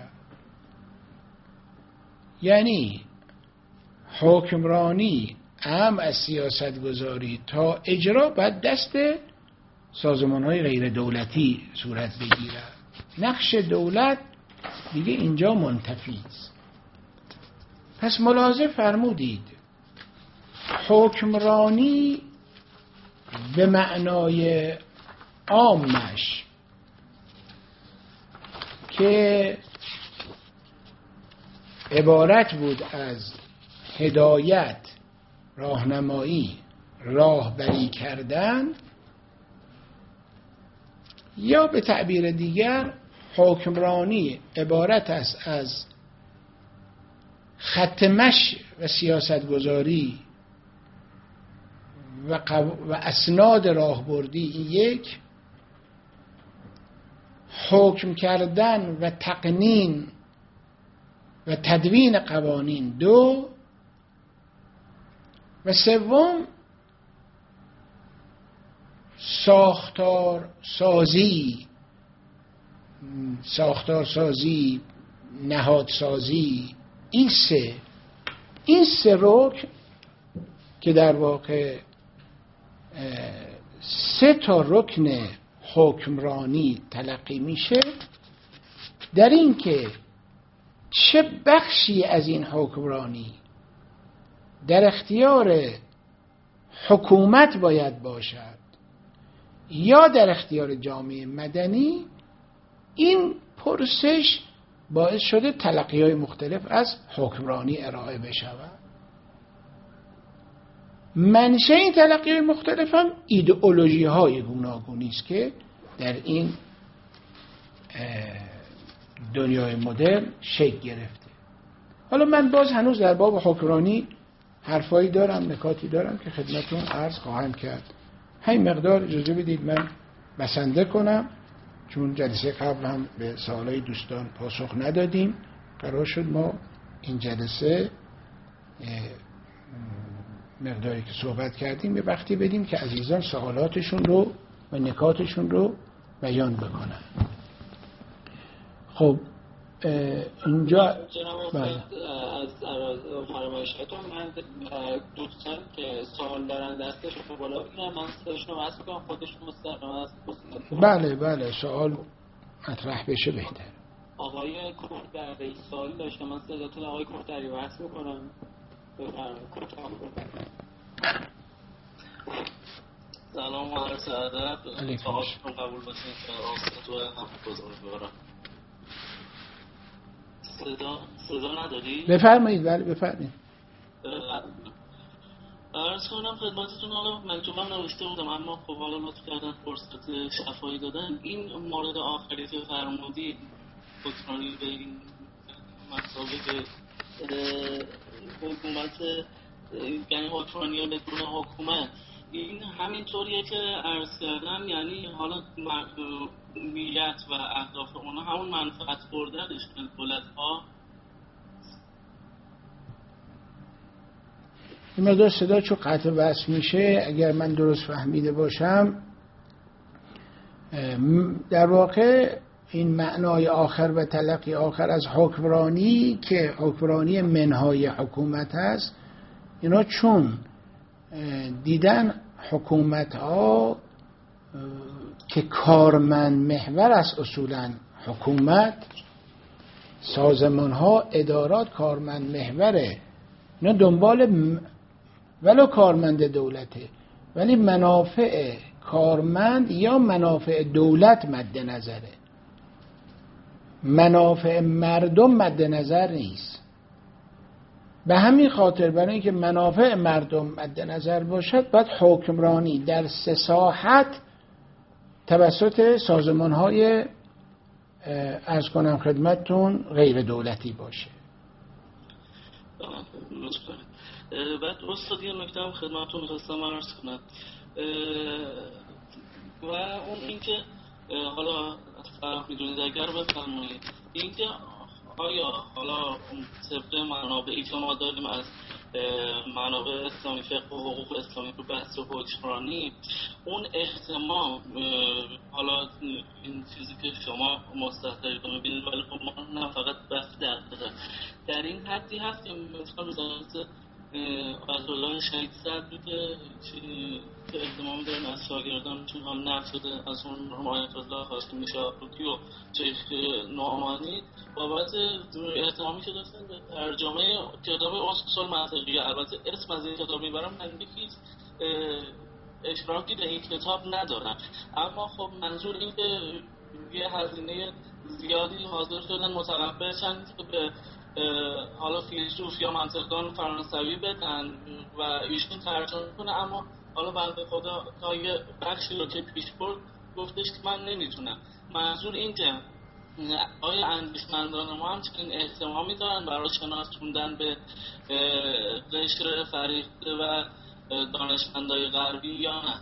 Speaker 1: یعنی حکمرانی اهم از سیاست گذاری تا اجرا باید دست سازمان‌های غیر دولتی صورت بگیره. نقش دولت دیگه اینجا منتفی است. پس ملاحظه فرمودید حکمرانی به معنای عامش که عبارت بود از هدایت، راهنمایی، راهبری کردن، یا به تعبیر دیگر حکمرانی عبارت است از خط مشی و سیاست گذاری و اسناد راهبردی یک، حکم کردن و تقنین و تدوین قوانین دو، و سوم ساختار سازی، نهادسازی. این سه رکن که در واقع سه تا رکن حکمرانی تلقی میشه، در این که چه بخشی از این حکمرانی در اختیار حکومت باید باشد یا در اختیار جامعه مدنی، این پرسش باعث شده تلقی‌های مختلف از حکمرانی ارائه بشود. منشأ این تلقی‌های مختلف هم ایدئولوژی‌های گوناگونی است که در این دنیای مدرن شکل گرفته. حالا من باز هنوز در باب حکمرانی حرفایی دارم، نکاتی دارم که خدمتتون عرض خواهم کرد. همین مقدار اجازه بدید من بسنده کنم، چون جلسه قبل هم به سوالای دوستان پاسخ ندادیم. قرار شد ما این جلسه مقداری که صحبت کردیم به وقتی بدیم که عزیزان سوالاتشون رو و نکاتشون رو بیان بکنن. خب اینجا
Speaker 2: از فرمایشاتون من دوستان که سوال دارن دستشون رو بالا بگیرن، من صداشون رو وصل کنم، خودشون مستقیم از
Speaker 1: بله سوال مطرح بشه بهتر.
Speaker 2: آقای کوردری سوال داشته، من صداتون آقای کوردری وصل میکنم. سلام و عرض ادب. سوالتون قبول باشین که آسان تو هم بزرگوارم. صدا نداری؟
Speaker 1: بفرمایید. بله بفرمایید.
Speaker 2: عرض کنم خدمتتون، حالا مکتوبم نوشته بودم اما خب حالا لطف کردن فرصت شفاهی دادن. این مورد آخری که فرمودید حکمرانی به این مسابقه حکومت، یعنی حکمرانی بدون حکومت، این همینطوریه که عرض کردم، یعنی حالا نیت و اهداف اونا همون منفعت بردنش به دولت ها.
Speaker 1: این مقدار صدا چون قطع وصل میشه، اگر من درست فهمیده باشم در واقع این معنای آخر و تلقی آخر از حکمرانی که حکمرانی منهای حکومت هست، اینا چون دیدن حکومت ها که کارمند محور است، اصولا حکومت سازمان ها ادارات کارمند محوره، اینا دنبال ولو کارمند دولته ولی منافع کارمند یا منافع دولت مد نظره، منافع مردم مد نظر نیست. به همین خاطر برای اینکه منافع مردم مد نظر باشد باید حکمرانی در سه ساحت توسط سازمان های عرض کنم خدمتتون غیر دولتی باشه.
Speaker 2: بعد استاد یه نکته هم خدمتتون می‌خواستم عرض کنم و اون اینکه حالا فرق می‌دونید اگر بفرمایید اینکه آیا حالا طبق منابعی که ما داریم از منابع اسلامی، فقه و حقوق اسلامی رو بحث حکمرانی، اون احتمام حالا این چیزی که شما مستحضرید رو می‌بینید ولی خب ما نه فقط بحث در این حدی هست که مثلا وزارت آیت الله شهید صدری که احتمام دارن از شاگردانشون هم نقل شده از اون آیت الله هاشمی شاهروتی و شیخ نعمانی بابت احتمامی که داشتن به ترجمه کتاب اصول منطقیه. البته اسم از این کتاب میبرم، من هیچ اشراکی به این کتاب ندارم، اما خب منظور این که یه هزینه زیادی حاضر شدن متقبل شدن که به حالا فیلسوف یا منطقدان فرانسوی بدن و ایشون ترجمه کنه، اما حالا بنده خدا تا یه بخشی رو که پیش برد گفتش که من نمیتونم. منظور این که آیا اندیشمندان ما هم چنین احتمامی دارن برای شناسوندن به قشر فریخته و دانشمندای غربی یا نه؟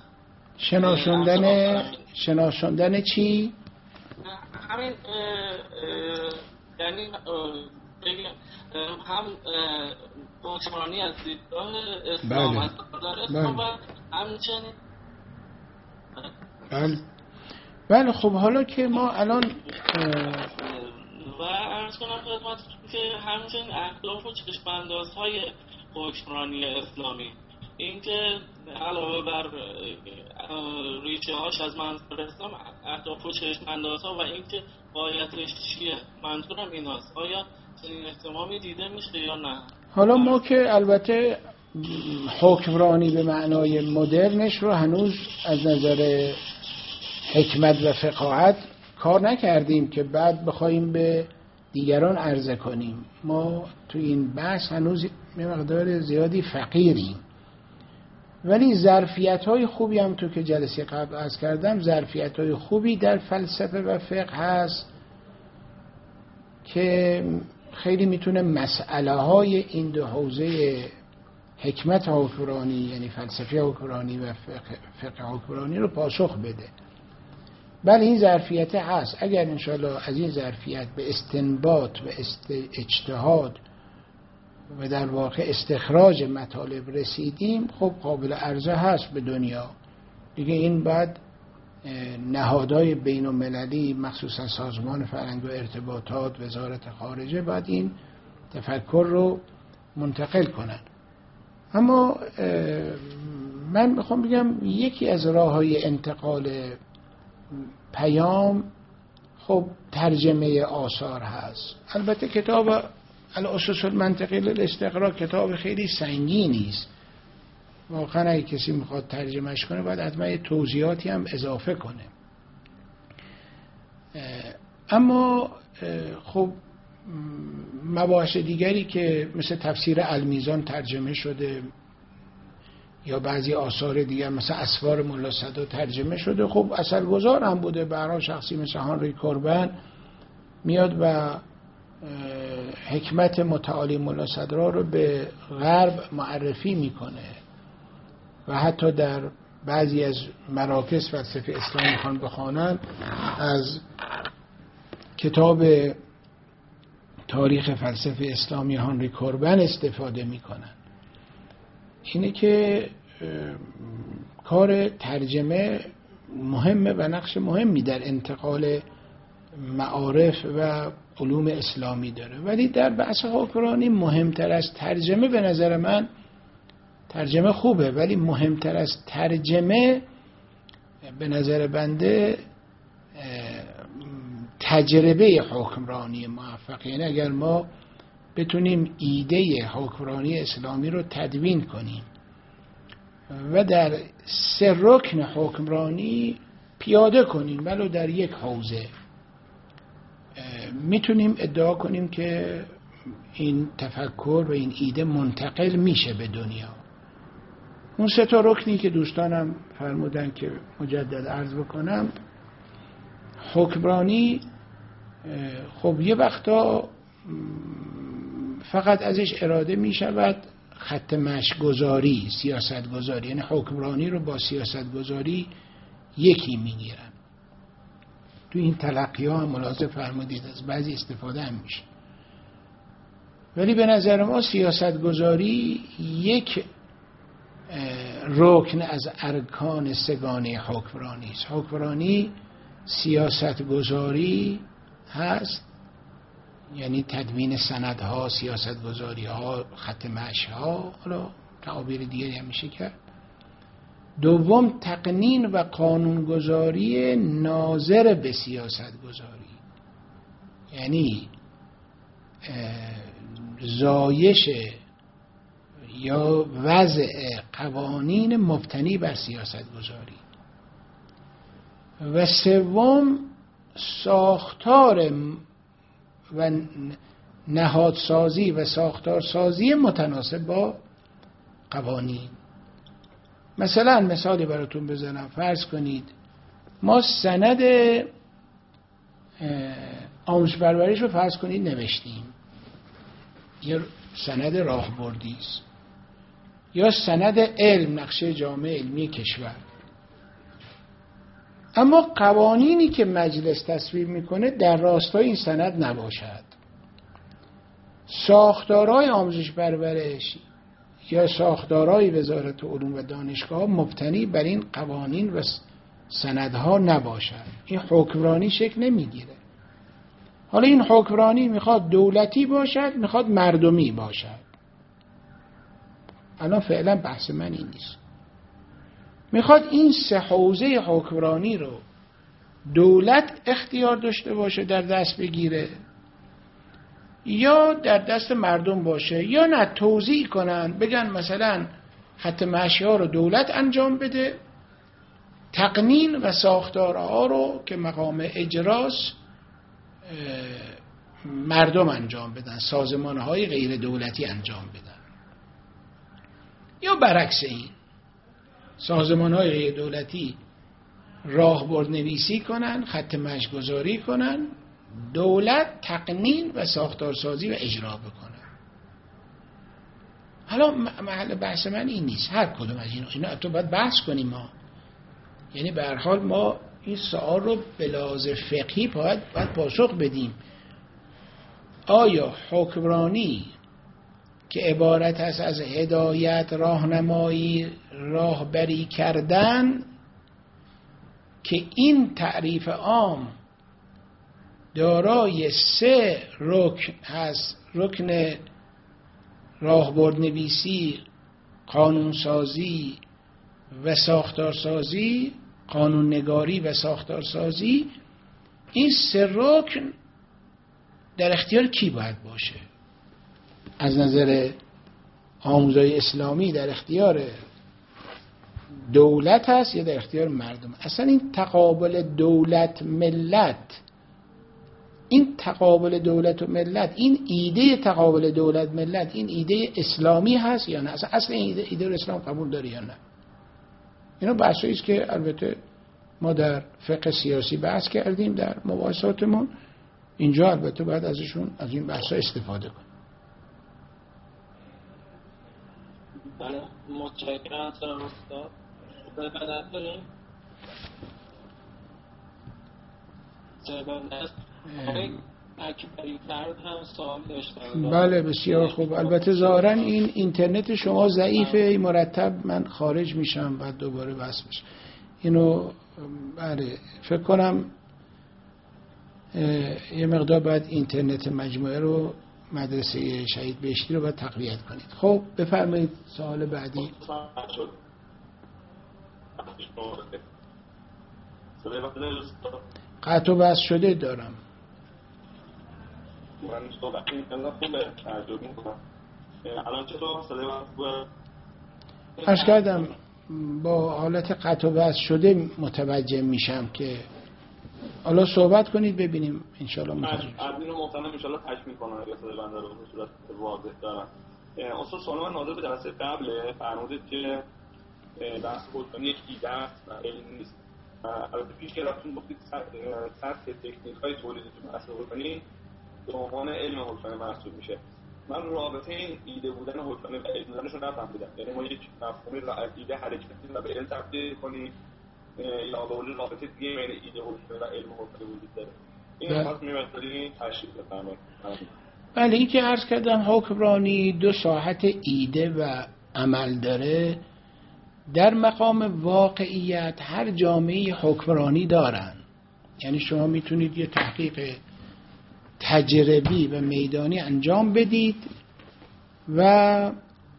Speaker 1: شناسوندن چی؟
Speaker 2: همین یعنی هم حکمرانی از دیدگاه اسلام از اسلام و همچنین
Speaker 1: بله. خب حالا که ما الان
Speaker 2: و عرض کنم خدمتتون که همچنین اهداف و چشم‌اندازهای حکمرانی اسلامی، اینکه علاوه بر ریشه هاش از منظر اسلام، اهداف و چشم‌اندازها و اینکه غایتش چیه، منظورم ایناست. آیا چنین احتمامی دیده میشه یا نه؟
Speaker 1: حالا ما که البته حکمرانی به معنای مدرنش رو هنوز از نظر حکمت و فقاهت کار نکردیم که بعد بخوایم به دیگران عرضه کنیم. ما تو این بحث هنوز یه مقدار زیادی فقیریم، ولی ظرفیت‌های خوبی هم تو که جلسه قبل عرض کردم، ظرفیت‌های خوبی در فلسفه و فقه هست که خیلی میتونه مسئله‌های این دو حوزه حکمت حکمرانی یعنی فلسفه حکمرانی و فقه حکمرانی رو پاسخ بده. بله این ظرفیت هست. اگر انشاءالله از این ظرفیت به استنباط و اجتهاد و در واقع استخراج مطالب رسیدیم، خب قابل عرضه هست به دنیا دیگه. این بعد نهادهای بین المللی مخصوصا سازمان فرهنگ و ارتباطات، وزارت خارجه، باید این تفکر رو منتقل کنن. اما من میخوام بگم یکی از راه‌های انتقال پیام خب ترجمه آثار هست. البته کتاب الاسس المنطقی للاستقراء کتاب خیلی سنگینی است، واقعا اگه کسی میخواد ترجمهش کنه باید حتما یه توضیحاتی هم اضافه کنه. اما خب مباحث دیگری که مثل تفسیر المیزان ترجمه شده، یا بعضی آثار دیگر مثل اسفار ملا صدرا ترجمه شده، خب اثرگذار هم بوده. برای شخصی مثل هانری کوربن میاد و حکمت متعالی ملا صدرا رو به غرب معرفی میکنه و حتی در بعضی از مراکز فلسفه اسلامی خان بخوانن از کتاب تاریخ فلسفه اسلامی هانری کوربن استفاده میکنن. اینه که کار ترجمه مهمه و نقش مهمی در انتقال معارف و علوم اسلامی داره، ولی در بحث حکمرانی مهمتر از ترجمه به نظر من، ترجمه خوبه ولی مهمتر از ترجمه به نظر بنده تجربه حکمرانی موفق. یعنی اگر ما بتونیم ایده حکمرانی اسلامی رو تدوین کنیم و در 3 رکن حکمرانی پیاده کنیم ولو در یک حوزه، میتونیم ادعا کنیم که این تفکر و این ایده منتقل میشه به دنیا. اون 3 رکنی که دوستانم فرمودن که مجدد عرض بکنم، حکمرانی خب یه وقتا فقط ازش اراده می شود خط مشی گذاری، سیاست گذاری، یعنی حکمرانی رو با سیاست گذاری یکی می گیرن. تو این تلقی ها هم ملاحظه فرمودید از بعضی استفاده هم میشه، ولی به نظر ما سیاست گذاری یک رکن از ارکان 3 حکمرانی است. حکمرانی سیاست گذاری هست، یعنی تدوین سندها، سیاست گذاری ها، خط مشی ها، حالا تعابیر دیگری هم میشه کرد. دوم تقنین و قانونگذاری ناظر به سیاست گذاری، یعنی زایش یا وضع قوانین مبتنی بر سیاست گذاری. و سوم ساختار و نهادسازی و ساختارسازی متناسب با قوانین. مثلا مثالی براتون بزنم، فرض کنید ما سند آموزش پرورش رو فرض کنید نوشتیم، یه سند راهبردی است، یا سند علم، نقشه جامعه علمی کشور. اما قوانینی که مجلس تصویب میکنه در راستای این سند نباشد. ساختارهای آموزش پرورش یا ساختارهای وزارت علوم و دانشگاه مبتنی بر این قوانین و سندها نباشد، این حکمرانی شکل نمیگیره. حالا این حکمرانی میخواد دولتی باشد، میخواد مردمی باشد. الان فعلا بحث من این نیست. میخواد این 3 حوزه حکمرانی رو دولت اختیار داشته باشه، در دست بگیره، یا در دست مردم باشه، یا نه توزیع کنن بگن مثلا خط مشی ها رو دولت انجام بده، تقنین و ساختارها رو که مقام اجراست مردم انجام بدن، سازمان های غیر دولتی انجام بدن. یا برعکس این، سازمان های غیر دولتی راهبرد نویسی کنن، خط مشی گذاری کنن، دولت تقنین و ساختارسازی و اجرا بکنه. حالا محل بحث من این نیست، هر کدوم از اینا تو باید بحث کنیم ما. یعنی به هر حال ما این سوال رو به لحاظ فقهی باید پاسخ بدیم. آیا حکمرانی که عبارت است از هدایت، راهنمایی، راهبری کردن، که این تعریف عام دارای 3 رکن هست، رکن راهبرد نویسی، قانونسازی و ساختارسازی، قانون نگاری و ساختارسازی، این 3 رکن در اختیار کی باید باشه؟ از نظر آموزهای اسلامی در اختیار دولت هست یا در اختیار مردم؟ اصلا این تقابل دولت ملت این تقابل دولت و ملت، این ایده تقابل دولت ملت، این ایده اسلامی هست یا نه؟ اصلا این ایده رو اسلام قبول داره یا نه؟ اینا بحثایی است که البته ما در فقه سیاسی بحث کردیم در مباحثاتمون. اینجا البته باید ازشون، از این بحثا استفاده کنیم.
Speaker 2: بله، متشکرم از استاد. بدت داریم اکبری فرد هم سوال داشتن.
Speaker 1: بله بسیار خوب. البته ظاهرا این اینترنت شما ضعیفه، مرتب من خارج میشم بعد دوباره وصل میشم. اینو بله فکر کنم یه مقدار باید اینترنت مجموعه رو، مدرسه شهید بهشتی رو باید تقویت کنید. خب بفرمایید سوال بعدی. قطع و بس شده دارم. عرض کردم با حالت قطع و بس شده متوجه میشم که حالا صحبت کنید ببینیم انشالله متوجه میشم.
Speaker 3: ادمین و محترم انشالله تشمیل کنم اگه صدای بنده رو به صورت واضح دارم. اصلا سوال من ناظر به جلسه قبل فرمودید که بحث خودکانی یک ایده است و علم نیست. البته پیش که رفتون گفتید سطح تکنیک های تولیدی تو بحث خودکانی به عنوان علم خودکانی محسوب میشه. من رابطه این ایده بودن خودکانی و علم بودنش رو نفهمیدم. یعنی ما یک مفهومی را از ایده حرکتی و به علم تبدیل کنیم یا به وجود رابطه دیگه بین ایده خودکانی و علم خودکانی وجود داره. این وقت می‌بینید تشریح بفرمایید.
Speaker 1: بله، این که عرض کردم حکمرانی دو ساحت ایده و عمل داره. در مقام واقعیت هر جامعه حکمرانی دارن. یعنی شما میتونید یه تحقیق تجربی و میدانی انجام بدید و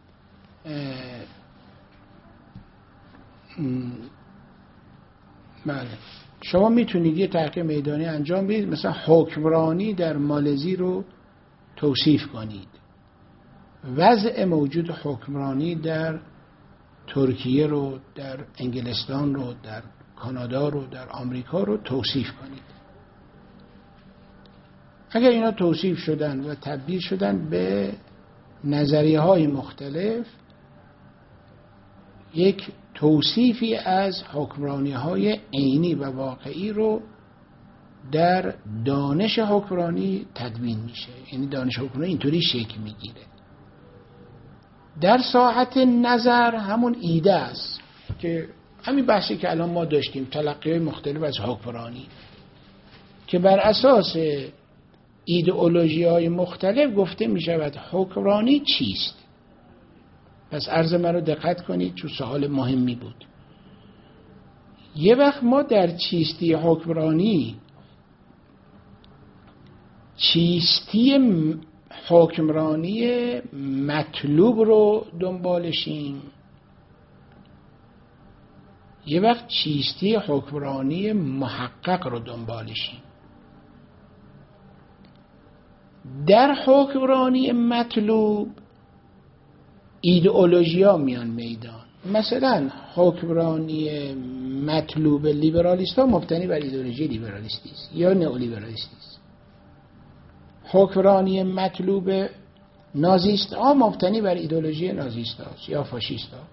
Speaker 1: بله شما میتونید یه تحقیق میدانی انجام بدید، مثلا حکمرانی در مالزی رو توصیف کنید، وضع موجود حکمرانی در ترکیه رو، در انگلستان رو، در کانادا رو، در آمریکا رو توصیف کنید. اگر اینا توصیف شدن و تبدیل شدن به نظریه های مختلف، یک توصیفی از حکمرانی های عینی و واقعی رو در دانش حکمرانی تدوین میشه. یعنی دانش حکمرانی اینطوری شکل میگیره. در ساحت نظر همون ایده است که همین بحثی که الان ما داشتیم، تلقی‌های مختلف از حکمرانی که بر اساس ایدئولوژی‌های مختلف گفته میشود حکمرانی چیست. پس عرض من رو دقت کنید چون سوال مهمی بود. یه وقت ما در چیستی حکمرانی چیستی حکمرانی مطلوب رو دنبالشیم، یه وقت چیستی حکمرانی محقق رو دنبالشیم. در حکمرانی مطلوب ایدئولوژیا میان میدان. مثلا حکمرانی مطلوب لیبرالیست ها مبتنی بر ایدئولوژی لیبرالیستی است یا نئولیبرالیستی است. حکمرانی مطلوب نازیست ها مبتنی بر ایدئولوژی نازیست هاست یا فاشیست ها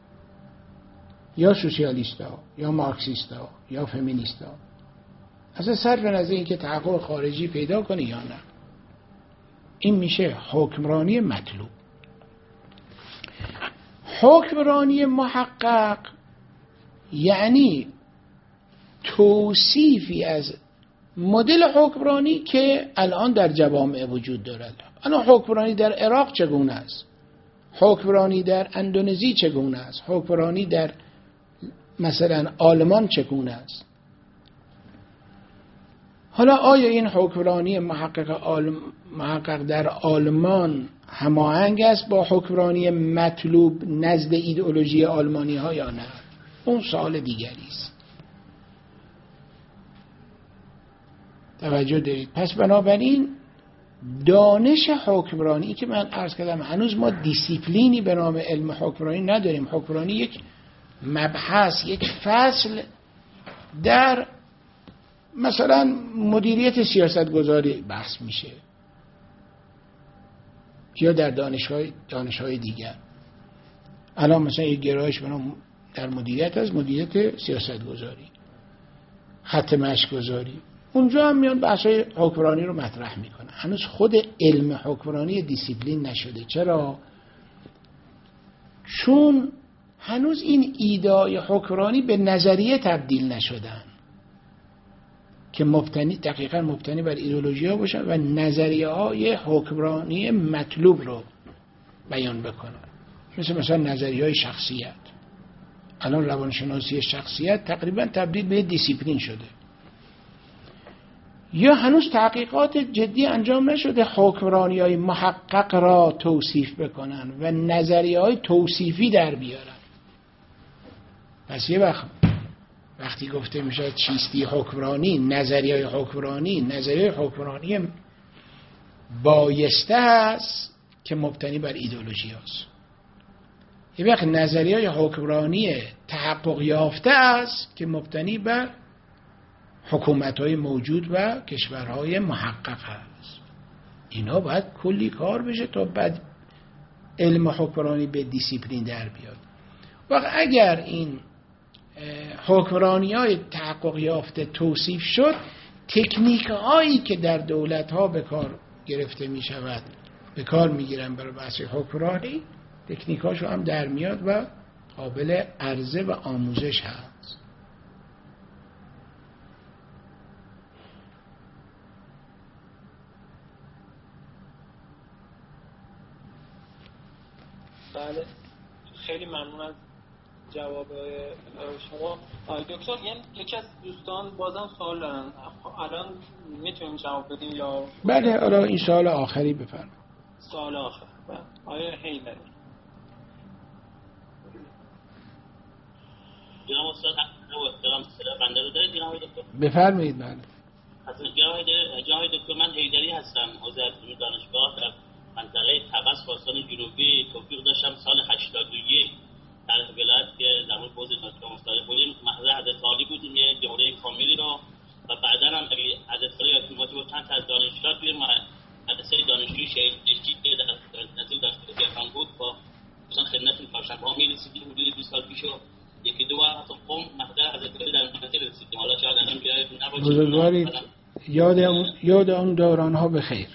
Speaker 1: یا سوسیالیست ها یا مارکسیست ها یا فمینیست ها. اصلا صرف نظر این که تحقق خارجی پیدا کنه یا نه، این میشه حکمرانی مطلوب. حکمرانی محقق یعنی توصیفی از مدل حکمرانی که الان در جوامع وجود دارد. الان حکمرانی در عراق چگونه است؟ حکمرانی در اندونزی چگونه است؟ حکمرانی در مثلا آلمان چگونه است؟ حالا آیا این حکمرانی محقق در آلمان هماهنگ است با حکمرانی مطلوب نزد ایدئولوژی آلمانی ها یا نه؟ اون سوال دیگری است. توجه دارید؟ پس بنابراین دانش حکمرانی که من عرض کردم هنوز ما دیسیپلینی به نام علم حکمرانی نداریم. حکمرانی یک مبحث، یک فصل در مثلا مدیریت سیاستگذاری بحث میشه یا در دانش‌های دیگر. الان مثلا یک گرایش در مدیریت از مدیریت سیاستگذاری، خط مشی‌گذاری، اونجا هم میان بحث‌های حکمرانی رو مطرح میکنن. هنوز خود علم حکمرانی دیسیپلین نشده. چرا؟ چون هنوز این ایده‌های حکمرانی به نظریه تبدیل نشدن که دقیقاً مبتنی بر ایدئولوژی‌ها باشن و نظریه‌های حکمرانی مطلوب رو بیان بکنن. مثلا نظریه‌های شخصیت. الان روانشناسی شخصیت تقریباً تبدیل به دیسیپلین شده. یا هنوز تحقیقات جدی انجام نشده حکمرانی‌های محقق را توصیف بکنن و نظریه‌های توصیفی در بیارن. پس یه وقتی گفته میشه چیستی حکمرانی، نظریه حکمرانی بایسته است که مبتنی بر ایدئولوژی است. یه وقت نظریه حکمرانی تحقق یافته است که مبتنی بر حکومت‌های موجود و کشورهای محقق است. اینا باید کلی کار بشه تا بعد علم حکمرانی به دیسیپلین در بیاد. و اگر این حکمرانی‌های تحقق یافته توصیف شد، تکنیک‌هایی که در دولت‌ها به کار گرفته می‌شود، به کار می‌گیرن برای بحث حکمرانی، تکنیک‌هاشو هم در میاد و قابل عرضه و آموزش هست.
Speaker 4: بله، خیلی ممنون از جواب شما دکتر. یعنی یکی از دوستان بازم سوال دارن، الان میتونیم جواب بدیم یا؟
Speaker 1: بله، حالا این سوال آخری بفرمایید.
Speaker 4: سوال آخر آیا حیدری؟
Speaker 5: جناب استاد احترام صدا بنده رو دارید جناب دکتر؟
Speaker 1: بفرمایید. بله.
Speaker 5: جناب دکتر، من حیدری هستم، عضو علمی دانشگاه در منطقه طبس خراسان جنوبی. توفیق داشتم سال 81 در ولایت که در مورد حوزه دانشگاه مستقل بودیم، محضر حضرت عالی بودیم یه دوره کاملی رو، و بعدا هم حضرت عالی ارتباطی با چند تا از دانشجوها توی مدرسه دانشجویی شهید بهشتی که در نزدیک دانشگاه تهران بود با مثلا خدمت کارشناسا می‌رسیدیم. حدود 20 سال پیش یکی دو بار حتی قم محضر حضرت عالی در منطقه رسیدیم. حالا شاید الان بیاید نباشه.
Speaker 1: بزرگواری یاد اون دوران‌ها به خیر.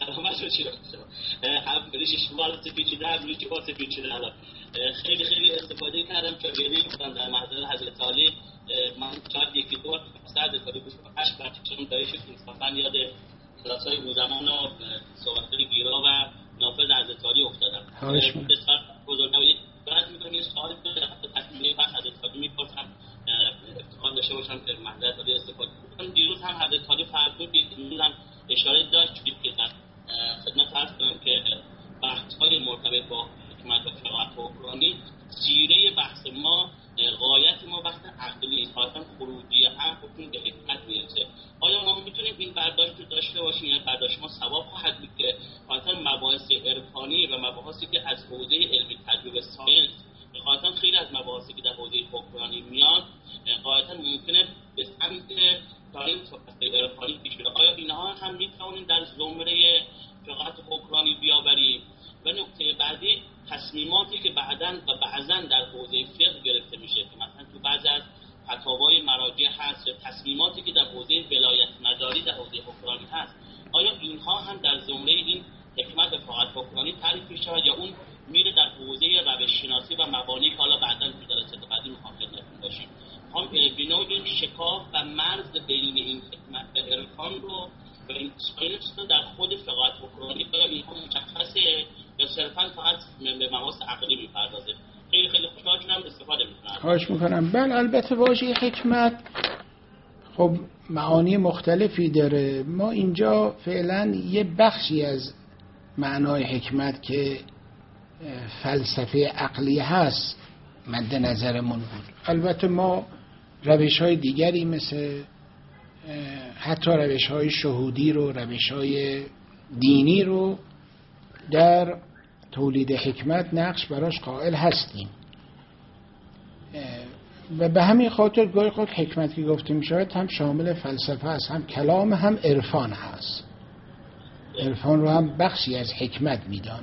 Speaker 5: هم بریش شمال سپیچیده هم روی جبار سپیچیده. خیلی خیلی استفاده کردم شاگردی بودم در محضر حضرت عالی. من شاید یکی دو بار حضرت عالی بود عشق برچشم دایش انصافا یاد کلاس‌های اون زمان و صحبت‌های گیرا و نافذ حضرت عالی افتادم. بسیار بزرگواری باید می‌کنم یه سوال تکمیلی بحث حضرت عالی می‌پرسم، افتخار داشته باشم که محضر عالی استفاده کنم. دیروز هم حضرت عالی فرمود، دیروز هم اشاره داشت که خدمت عرض کنم که بحث‌های مرتبط با حکمت و فقاهت حکمرانی، زیره بحث ما، غایت ما بحث عقلی است، خاصا خروجی حکم به حکمت میرسه. آیا ما میتونیم این برداشت رو داشته باشیم یا برداشت ما ثواب خواهد بود که خاصا مباحث عرفانی و مباحثی که از حوزه علمی تجربه ساینس، خاصا خیلی از مباحثی که در حوزه حکمرانی میاد، غایتا ممکنه به سمت ساینس و عرفانی پیش بره. آیا اینها هم میتونیم در زمره فقاهت حکمرانی بیاوریم؟ و نکته بعدی، تصمیماتی که بعداً در حوزه فقه گرفته میشه که مثلا تو بعضی از فتاوای مراجع هست یا تصمیماتی که در حوزه ولایت مداری در حوزه حکمرانی هست، آیا اینها هم در زمره این حکمت و فقاهت حکمرانی تعریف میشه یا اون میره در حوزه روش شناسی و مبانی که حالا بعداً تو جلسات بعدی میخوام خدمتتون باشیم؟ هم بنوع این شکاف و مرز بین این حکمت و عرفان رو و این ساینس رو در خود فقاهت حکمرانی آیا اینها مشخصه یا صرفاً فقط به مباحث عقلی میپردازه؟ خیلی خیلی خوشحال شدم استفاده میکنم.
Speaker 1: خواهش میکنم. بله، البته واژه حکمت خب معانی مختلفی داره. ما اینجا فعلا یه بخشی از معنای حکمت که فلسفه عقلی هست مد نظرمون بود. البته ما روش‌های دیگری مثل حتی روش‌های شهودی رو، روش‌های دینی رو در تولید حکمت نقش براش قائل هستیم. و به همین خاطر گاهی خود حکمت که گفته می شود هم شامل فلسفه است، هم کلام، هم عرفان هست. عرفان رو هم بخشی از حکمت می دانه.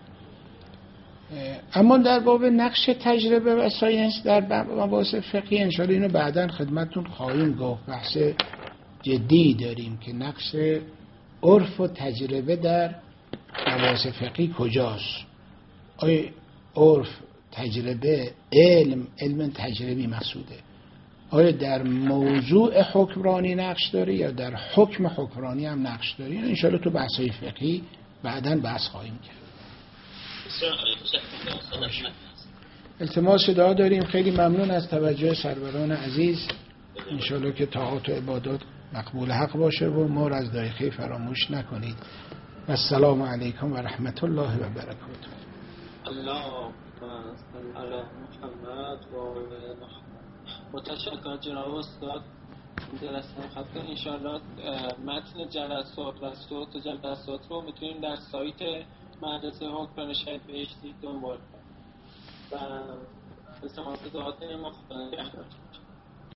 Speaker 1: اما در باب نقش تجربه و ساینس در مباحث فقهی انشاءالله اینو بعداً خدمتتون خواهیم گفت. بحث جدی داریم که نقش عرف و تجربه در مباحث فقهی کجاست. آیا عرف، تجربه، علم تجربی مقصوده، آیا در موضوع حکمرانی نقش داره یا در حکم حکمرانی هم نقش داره؟ ان شاءالله تو بحث‌های فقهی بعداً بحث خواهیم کرد. التماس دعا داریم. خیلی ممنون از توجه سروران عزیز. ان شاءالله که طاعات و عبادات مقبول حق باشه و ما را از دایره فراموش نکنید. و السلام علیکم و رحمت الله و برکاته.
Speaker 4: اللهم صل علی محمد و آل محمد. متشکرم جناب استاد. جلسه خاطر انشاءالله متن جلسات و صوت جلسات رو میتونیم در سایت مدرسه حکمرانی شهید بهشتی دنبال کنیم. و التماس دعاتون ما خدا نگهدار.